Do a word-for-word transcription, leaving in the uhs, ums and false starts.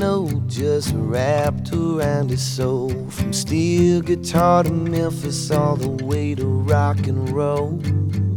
know, just wrapped around his soul. From steel guitar to Memphis, all the way to rock and roll.